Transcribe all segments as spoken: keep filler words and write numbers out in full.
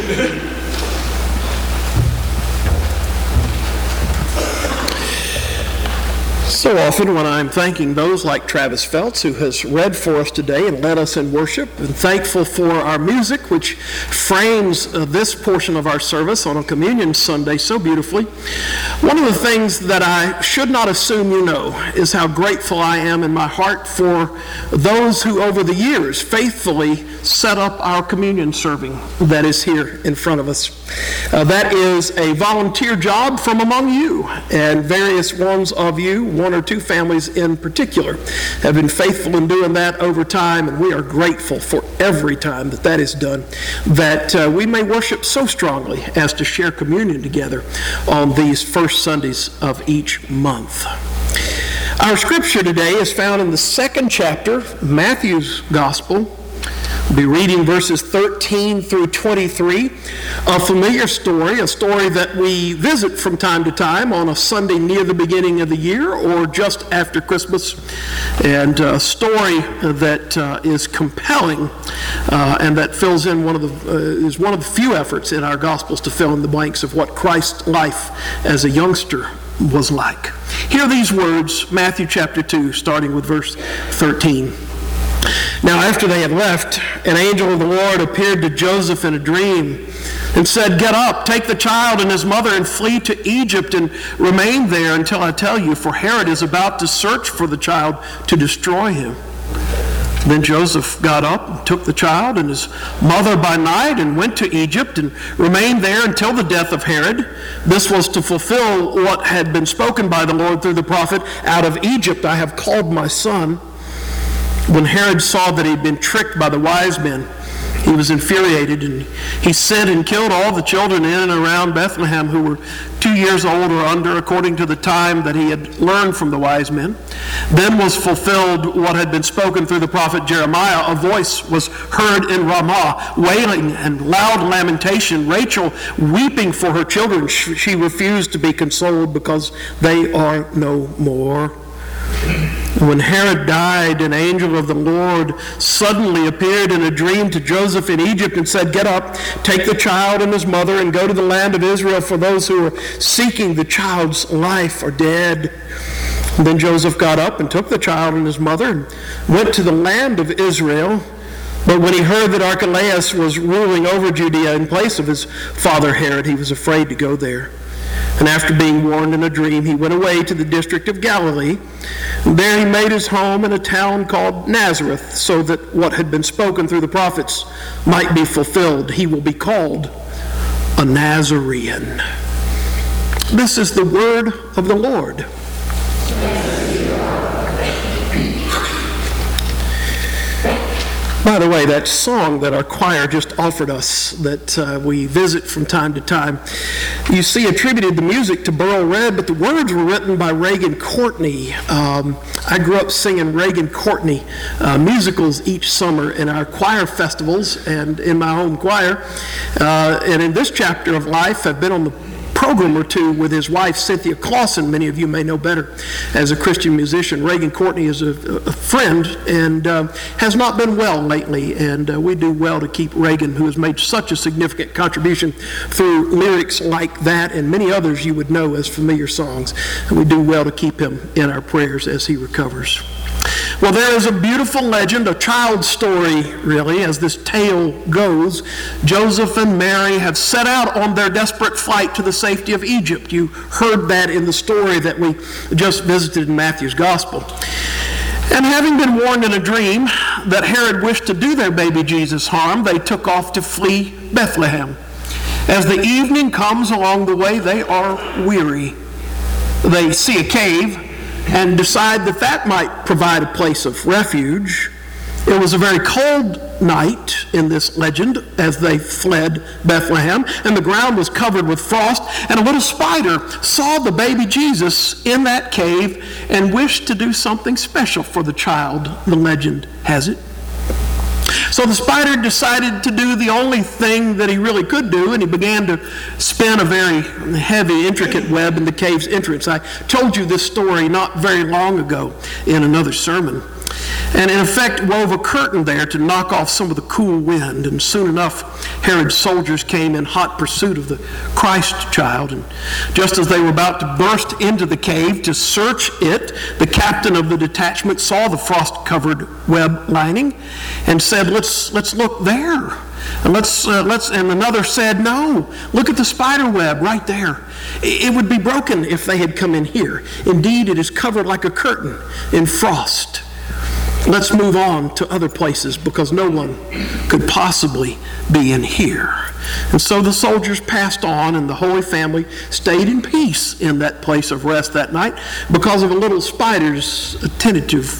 So often when I'm thanking those like Travis Feltz, who has read for us today and led us in worship, and thankful for our music, which frames uh, this portion of our service on a Communion Sunday so beautifully, one of the things that I should not assume you know is how grateful I am in my heart for those who over the years faithfully set up our communion serving that is here in front of us. Uh, that is a volunteer job from among you, and various ones of you, one or two families in particular, have been faithful in doing that over time, and we are grateful for every time that that is done, that uh, we may worship so strongly as to share communion together on these first Sundays of each month. Our scripture today is found in the second chapter of Matthew's Gospel. We'll be reading verses thirteen through twenty-three, a familiar story, a story that we visit from time to time on a Sunday near the beginning of the year or just after Christmas, and a story that uh, is compelling uh, and that fills in one of the uh, is one of the few efforts in our Gospels to fill in the blanks of what Christ's life as a youngster was like. Hear these words, Matthew chapter two, starting with verse thirteen. Now after they had left, an angel of the Lord appeared to Joseph in a dream and said, "Get up, take the child and his mother and flee to Egypt and remain there until I tell you, for Herod is about to search for the child to destroy him." Then Joseph got up and took the child and his mother by night and went to Egypt and remained there until the death of Herod. This was to fulfill what had been spoken by the Lord through the prophet, "Out of Egypt I have called my son." When Herod saw that he had been tricked by the wise men, he was infuriated, and he sent and killed all the children in and around Bethlehem who were two years old or under, according to the time that he had learned from the wise men. Then was fulfilled what had been spoken through the prophet Jeremiah. A voice was heard in Ramah, wailing and loud lamentation, Rachel weeping for her children. She refused to be consoled because they are no more. When Herod died, an angel of the Lord suddenly appeared in a dream to Joseph in Egypt and said, "Get up, take the child and his mother and go to the land of Israel, for those who are seeking the child's life are dead." And then Joseph got up and took the child and his mother and went to the land of Israel. But when he heard that Archelaus was ruling over Judea in place of his father Herod, he was afraid to go there. And after being warned in a dream, he went away to the district of Galilee. And there he made his home in a town called Nazareth, so that what had been spoken through the prophets might be fulfilled. He will be called a Nazarene. This is the word of the Lord. By the way, that song that our choir just offered us, that uh, we visit from time to time, you see attributed the music to Burl Red, but the words were written by Reagan Courtney. Um, I grew up singing Reagan Courtney uh, musicals each summer in our choir festivals and in my home choir. Uh, and in this chapter of life, I've been on the program or two with his wife, Cynthia Clausen. Many of you may know better as a Christian musician. Reagan Courtney is a, a friend and uh, has not been well lately, and uh, we do well to keep Reagan, who has made such a significant contribution through lyrics like that and many others you would know as familiar songs. And we do well to keep him in our prayers as he recovers. Well, there is a beautiful legend, a child's story, really, as this tale goes. Joseph and Mary have set out on their desperate flight to the safety of Egypt. You heard that in the story that we just visited in Matthew's Gospel. And having been warned in a dream that Herod wished to do their baby Jesus harm, they took off to flee Bethlehem. As the evening comes along the way, they are weary. They see a cave and decide that that might provide a place of refuge. It was a very cold night in this legend as they fled Bethlehem, and the ground was covered with frost, and a little spider saw the baby Jesus in that cave and wished to do something special for the child, the legend has it. So the spider decided to do the only thing that he really could do, and he began to spin a very heavy, intricate web in the cave's entrance. I told you this story not very long ago in another sermon. and in effect wove a curtain there to knock off some of the cool wind. And soon enough, Herod's soldiers came in hot pursuit of the Christ child. And just as they were about to burst into the cave to search it, the captain of the detachment saw the frost-covered web lining and said, let's, let's look there. And let's, uh, let's, and another said, no, look at the spider web right there. It would be broken if they had come in here. Indeed, it is covered like a curtain in frost. Let's move on to other places because no one could possibly be in here. And so the soldiers passed on, and the Holy Family stayed in peace in that place of rest that night because of a little spider's tentative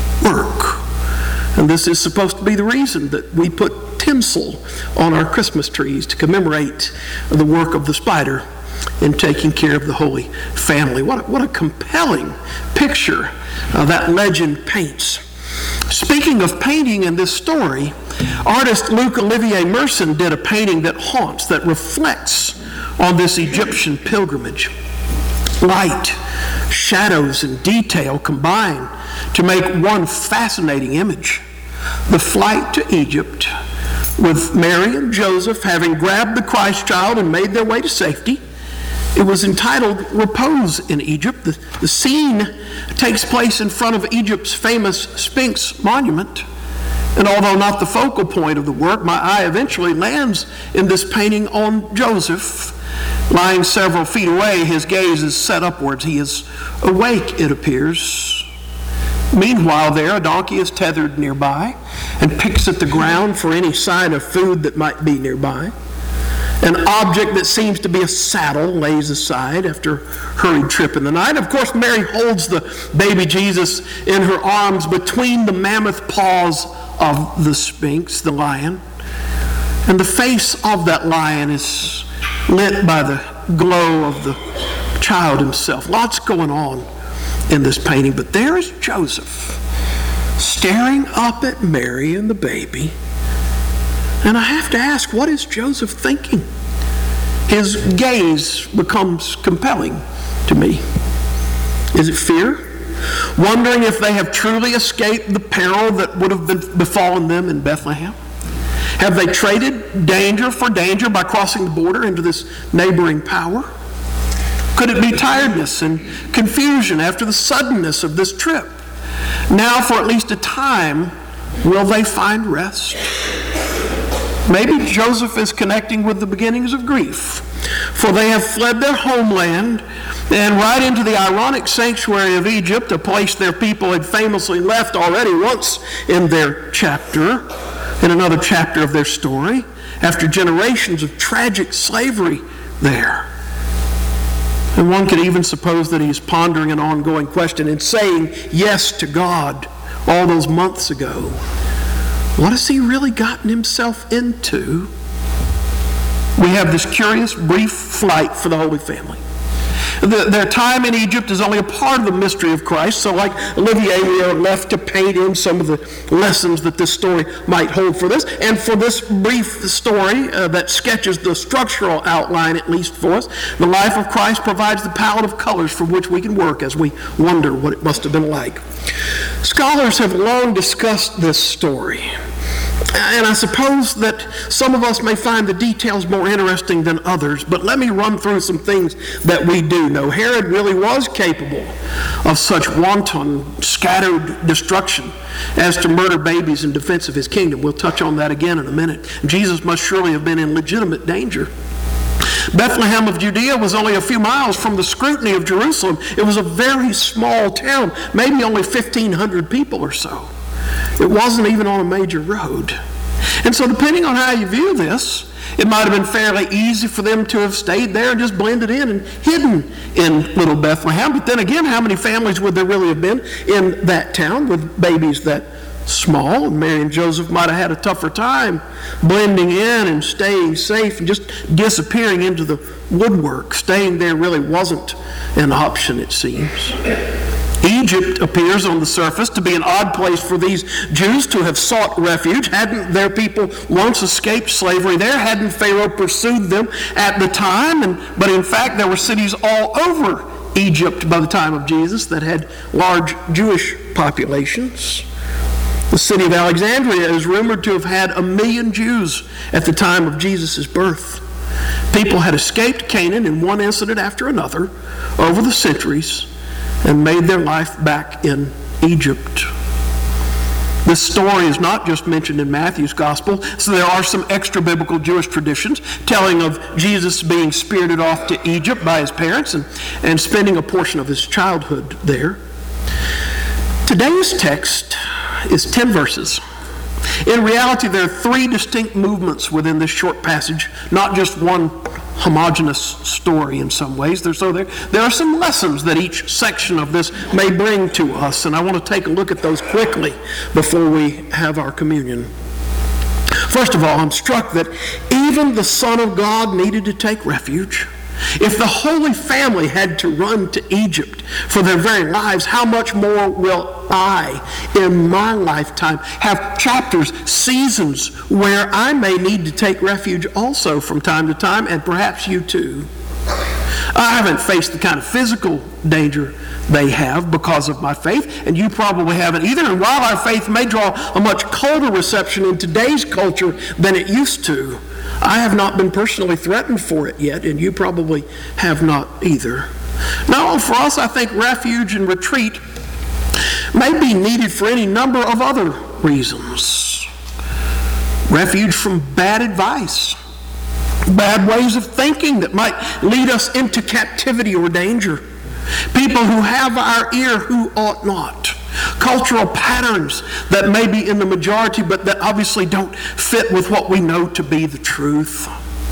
work. And this is supposed to be the reason that we put tinsel on our Christmas trees to commemorate the work of the spider in taking care of the Holy Family. What a, what a compelling picture uh, that legend paints. Speaking of painting in this story, artist Luc Olivier Merson did a painting that haunts, that reflects on this Egyptian pilgrimage. Light, shadows, and detail combine to make one fascinating image. The flight to Egypt, with Mary and Joseph having grabbed the Christ child and made their way to safety. It was entitled Repose in Egypt. The, the scene takes place in front of Egypt's famous Sphinx monument. And although not the focal point of the work, my eye eventually lands in this painting on Joseph. Lying several feet away, his gaze is set upwards. He is awake, it appears. Meanwhile, there, a donkey is tethered nearby and picks at the ground for any sign of food that might be nearby. An object that seems to be a saddle lays aside after a hurried trip in the night. Of course, Mary holds the baby Jesus in her arms between the mammoth paws of the Sphinx, the lion. And the face of that lion is lit by the glow of the child himself. Lots going on in this painting, but there is Joseph staring up at Mary and the baby. And I have to ask, what is Joseph thinking? His gaze becomes compelling to me. Is it fear? Wondering if they have truly escaped the peril that would have been befallen them in Bethlehem? Have they traded danger for danger by crossing the border into this neighboring power? Could it be tiredness and confusion after the suddenness of this trip? Now, for at least a time, will they find rest? Maybe Joseph is connecting with the beginnings of grief, for they have fled their homeland and right into the ironic sanctuary of Egypt, a place their people had famously left already once in their chapter, in another chapter of their story, after generations of tragic slavery there. And one could even suppose that he's pondering an ongoing question and saying yes to God all those months ago. What has he really gotten himself into? We have this curious, brief flight for the Holy Family. The, their time in Egypt is only a part of the mystery of Christ, so like Olivier, we are left to paint in some of the lessons that this story might hold for this. And for this brief story uh, that sketches the structural outline, at least for us, the life of Christ provides the palette of colors from which we can work as we wonder what it must have been like. Scholars have long discussed this story. And I suppose that some of us may find the details more interesting than others, but let me run through some things that we do know. Herod really was capable of such wanton, scattered destruction as to murder babies in defense of his kingdom. We'll touch on that again in a minute. Jesus must surely have been in legitimate danger. Bethlehem of Judea was only a few miles from the scrutiny of Jerusalem. It was a very small town, maybe only fifteen hundred people or so. It wasn't even on a major road. And so depending on how you view this, it might have been fairly easy for them to have stayed there and just blended in and hidden in little Bethlehem. But then again, how many families would there really have been in that town with babies that small? And Mary and Joseph might have had a tougher time blending in and staying safe and just disappearing into the woodwork. Staying there really wasn't an option, it seems. Egypt appears on the surface to be an odd place for these Jews to have sought refuge. Hadn't their people once escaped slavery there? Hadn't Pharaoh pursued them at the time? And, but in fact, there were cities all over Egypt by the time of Jesus that had large Jewish populations. The city of Alexandria is rumored to have had a million Jews at the time of Jesus' birth. People had escaped Canaan in one incident after another over the centuries and made their life back in Egypt. This story is not just mentioned in Matthew's gospel, so there are some extra biblical Jewish traditions telling of Jesus being spirited off to Egypt by his parents and, and spending a portion of his childhood there. Today's text is ten verses. In reality, there are three distinct movements within this short passage, not just one homogeneous story in some ways. There, so there, there are some lessons that each section of this may bring to us, and I want to take a look at those quickly before we have our communion. First of all, I'm struck that even the Son of God needed to take refuge. If the Holy Family had to run to Egypt for their very lives, how much more will I, in my lifetime, have chapters, seasons, where I may need to take refuge also from time to time, and perhaps you too. I haven't faced the kind of physical danger they have because of my faith, and you probably haven't either. And while our faith may draw a much colder reception in today's culture than it used to, I have not been personally threatened for it yet, and you probably have not either. Now, for us, I think refuge and retreat may be needed for any number of other reasons. Refuge from bad advice, bad ways of thinking that might lead us into captivity or danger. People who have our ear who ought not. Cultural patterns that may be in the majority but that obviously don't fit with what we know to be the truth.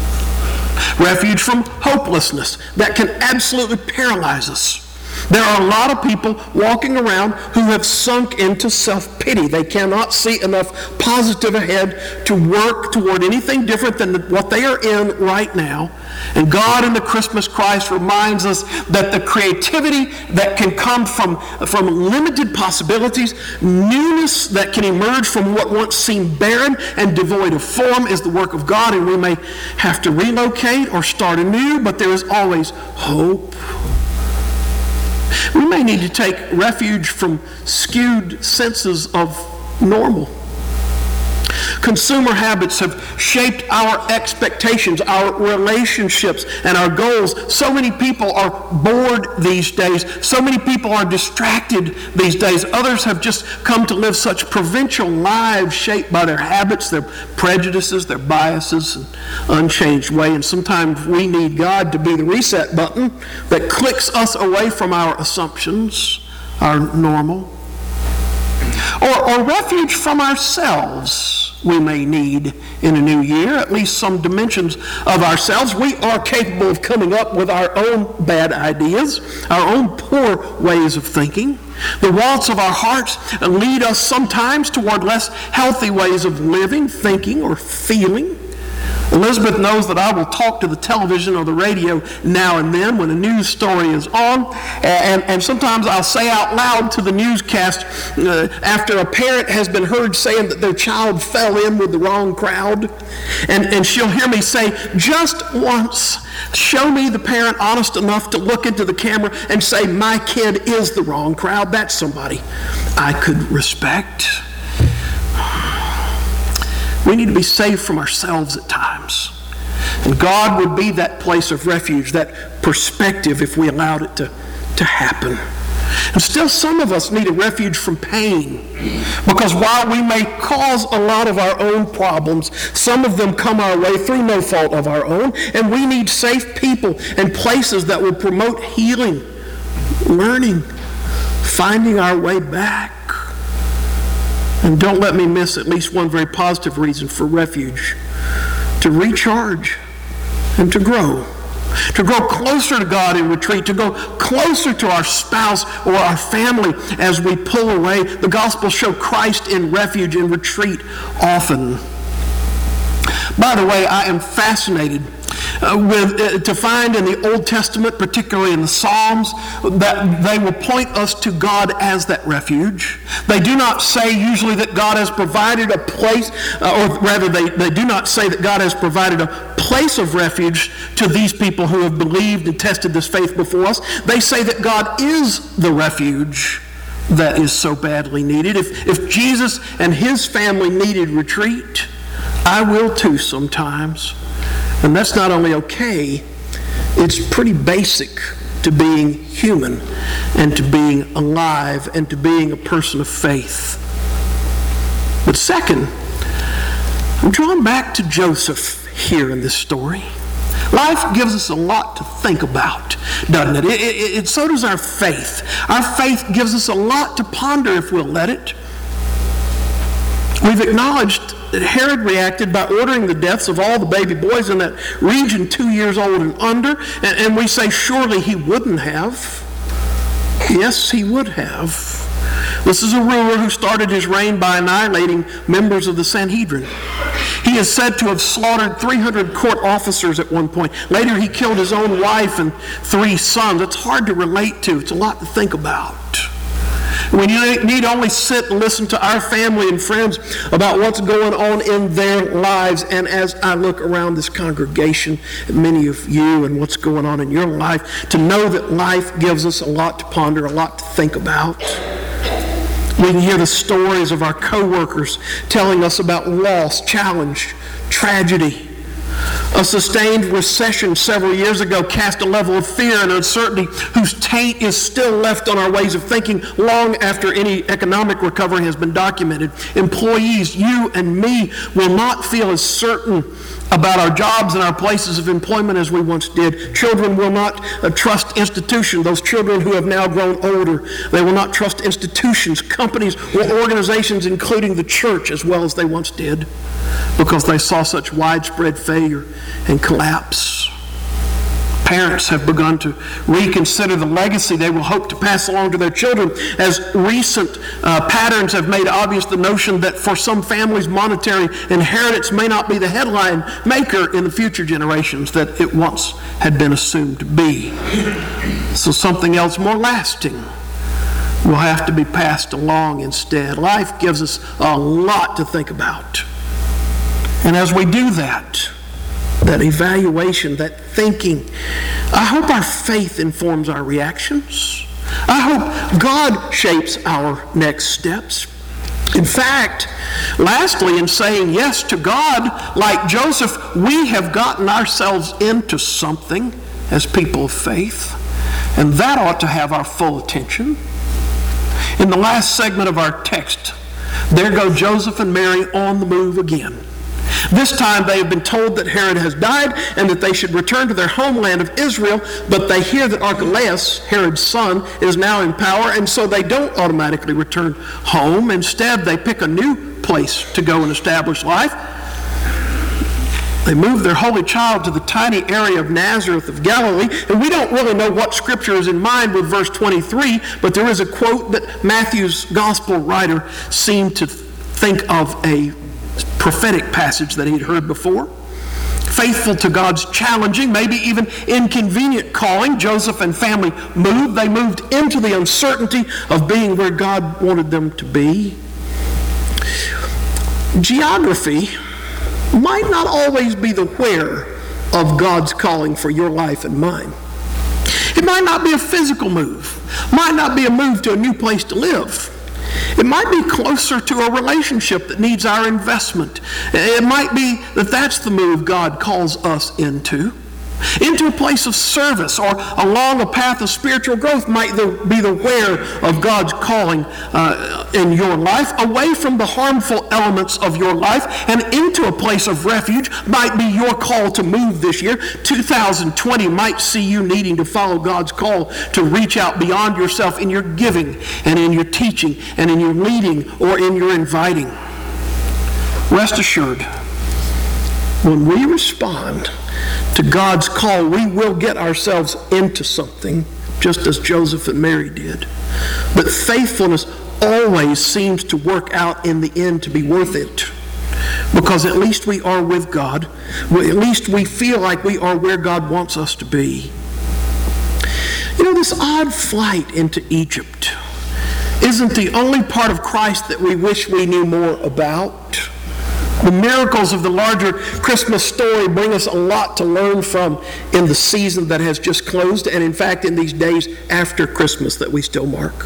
Refuge from hopelessness that can absolutely paralyze us. There are a lot of people walking around who have sunk into self-pity. They cannot see enough positive ahead to work toward anything different than what they are in right now. And God in the Christmas Christ reminds us that the creativity that can come from, from limited possibilities, newness that can emerge from what once seemed barren and devoid of form is the work of God, and we may have to relocate or start anew, but there is always hope. We may need to take refuge from skewed senses of normal. Consumer habits have shaped our expectations, our relationships, and our goals. So many people are bored these days. So many people are distracted these days. Others have just come to live such provincial lives shaped by their habits, their prejudices, their biases, and unchanged way. And sometimes we need God to be the reset button that clicks us away from our assumptions, our normal. Or, or refuge from ourselves we may need in a new year, at least some dimensions of ourselves. We are capable of coming up with our own bad ideas, our own poor ways of thinking. The wants of our hearts lead us sometimes toward less healthy ways of living, thinking, or feeling. Elizabeth knows that I will talk to the television or the radio now and then when a news story is on, and, and sometimes I'll say out loud to the newscast uh, after a parent has been heard saying that their child fell in with the wrong crowd, and, and she'll hear me say, just once, show me the parent honest enough to look into the camera and say, my kid is the wrong crowd. That's somebody I could respect. We need to be saved from ourselves at times. And God would be that place of refuge, that perspective, if we allowed it to, to happen. And still some of us need a refuge from pain. Because while we may cause a lot of our own problems, some of them come our way through no fault of our own. And we need safe people and places that will promote healing, learning, finding our way back. And don't let me miss at least one very positive reason for refuge: to recharge and to grow. To grow closer to God in retreat, to go closer to our spouse or our family as we pull away. The Gospels show Christ in refuge and retreat often. By the way, I am fascinated Uh, with, uh, to find in the Old Testament, particularly in the Psalms, that they will point us to God as that refuge. They do not say usually that God has provided a place, uh, or rather they, they do not say that God has provided a place of refuge to these people who have believed and tested this faith before us. They say that God is the refuge that is so badly needed. If, if Jesus and his family needed retreat, I will too sometimes. And that's not only okay, it's pretty basic to being human and to being alive and to being a person of faith. But second, I'm drawn back to Joseph here in this story. Life gives us a lot to think about, doesn't it? It, it, it? So does our faith. Our faith gives us a lot to ponder if we'll let it. We've acknowledged that Herod reacted by ordering the deaths of all the baby boys in that region two years old and under, and, and we say surely he wouldn't have. Yes, he would have. This is a ruler who started his reign by annihilating members of the Sanhedrin. He is said to have slaughtered three hundred court officers at one point. Later, he killed his own wife and three sons. It's hard to relate to. It's a lot to think about. We need only sit and listen to our family and friends about what's going on in their lives. And as I look around this congregation, many of you, and what's going on in your life, to know that life gives us a lot to ponder, a lot to think about. We can hear the stories of our co-workers telling us about loss, challenge, tragedy. A sustained recession several years ago cast a level of fear and uncertainty whose taint is still left on our ways of thinking long after any economic recovery has been documented. Employees, you and me, will not feel as certain about our jobs and our places of employment as we once did. Children will not uh, trust institutions. Those children who have now grown older, they will not trust institutions, companies, or organizations, including the church, as well as they once did, because they saw such widespread failure and collapse. Parents have begun to reconsider the legacy they will hope to pass along to their children, as recent uh, patterns have made obvious the notion that for some families, monetary inheritance may not be the headline maker in the future generations that it once had been assumed to be. So something else more lasting will have to be passed along instead. Life gives us a lot to think about. And as we do that, that evaluation, that thinking, I hope our faith informs our reactions. I hope God shapes our next steps. In fact, lastly, in saying yes to God, like Joseph, we have gotten ourselves into something as people of faith, and that ought to have our full attention. In the last segment of our text, there go Joseph and Mary on the move again. This time they have been told that Herod has died and that they should return to their homeland of Israel, but they hear that Archelaus, Herod's son, is now in power, and so they don't automatically return home. Instead, they pick a new place to go and establish life. They move their holy child to the tiny area of Nazareth of Galilee, and we don't really know what Scripture is in mind with verse twenty-three, but there is a quote that Matthew's gospel writer seemed to think of a prophetic passage that he'd heard before. Faithful to God's challenging, maybe even inconvenient calling, Joseph and family moved. They moved into the uncertainty of being where God wanted them to be. Geography might not always be the where of God's calling for your life and mine. It might not be a physical move, might not be a move to a new place to live. It might be closer to a relationship that needs our investment. It might be that that's the move God calls us into. Into a place of service or along a path of spiritual growth might be the where of God's calling uh, in your life. Away from the harmful elements of your life and into a place of refuge might be your call to move this year. two thousand twenty might see you needing to follow God's call to reach out beyond yourself in your giving and in your teaching and in your leading or in your inviting. Rest assured, when we respond to God's call, we will get ourselves into something, just as Joseph and Mary did. But faithfulness always seems to work out in the end to be worth it, because at least we are with God. At least we feel like we are where God wants us to be. You know, this odd flight into Egypt isn't the only part of Christ that we wish we knew more about. The miracles of the larger Christmas story bring us a lot to learn from in the season that has just closed, and in fact in these days after Christmas that we still mark.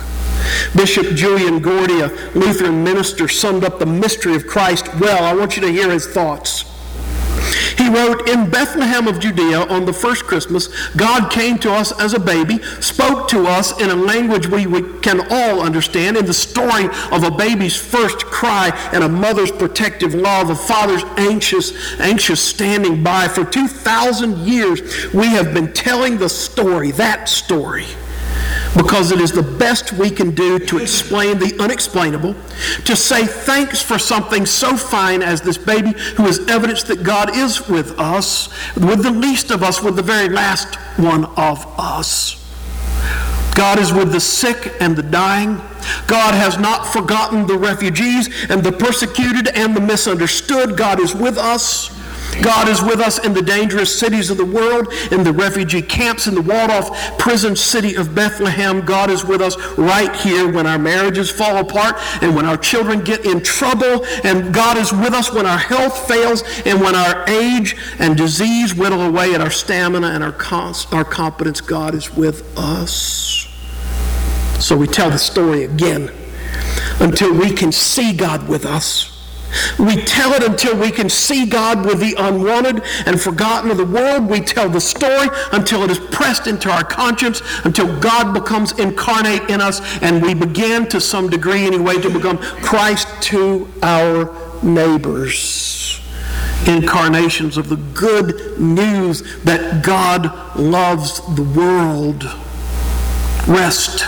Bishop Julian Gordy, a Lutheran minister, summed up the mystery of Christ well. I want you to hear his thoughts. He wrote, "In Bethlehem of Judea on the first Christmas, God came to us as a baby, spoke to us in a language we can all understand, in the story of a baby's first cry and a mother's protective love, a father's anxious, anxious standing by. For two thousand years, we have been telling the story, that story, because it is the best we can do to explain the unexplainable, to say thanks for something so fine as this baby who is evidence that God is with us, with the least of us, with the very last one of us. God is with the sick and the dying. God has not forgotten the refugees and the persecuted and the misunderstood. God is with us. God is with us in the dangerous cities of the world, in the refugee camps, in the walled-off prison city of Bethlehem. God is with us right here when our marriages fall apart and when our children get in trouble. And God is with us when our health fails and when our age and disease whittle away at our stamina and our, cons- our competence. God is with us. So we tell the story again until we can see God with us. We tell it until we can see God with the unwanted and forgotten of the world. We tell the story until it is pressed into our conscience, until God becomes incarnate in us, and we begin, to some degree anyway, to become Christ to our neighbors. Incarnations of the good news that God loves the world. Rest.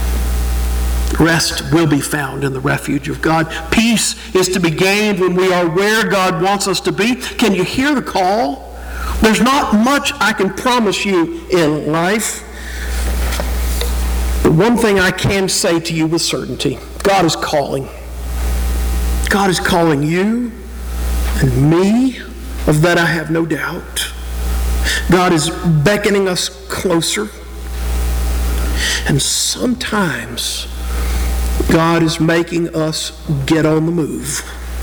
Rest will be found in the refuge of God. Peace is to be gained when we are where God wants us to be. Can you hear the call? There's not much I can promise you in life. But one thing I can say to you with certainty, God is calling. God is calling you and me. Of that I have no doubt. God is beckoning us closer. And sometimes God is making us get on the move.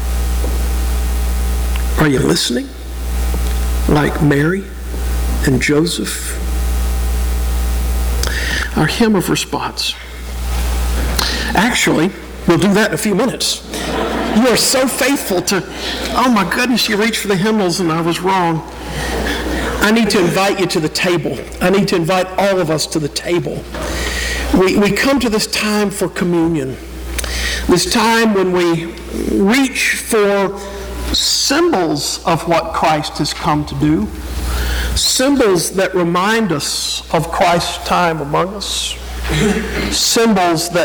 Are you listening? Like Mary and Joseph? Our hymn of response. Actually, we'll do that in a few minutes. You are so faithful to, oh my goodness, you reached for the hymnals and I was wrong. I need to invite you to the table. I need to invite all of us to the table. We, we come to this time for communion, this time when we reach for symbols of what Christ has come to do, symbols that remind us of Christ's time among us, symbols that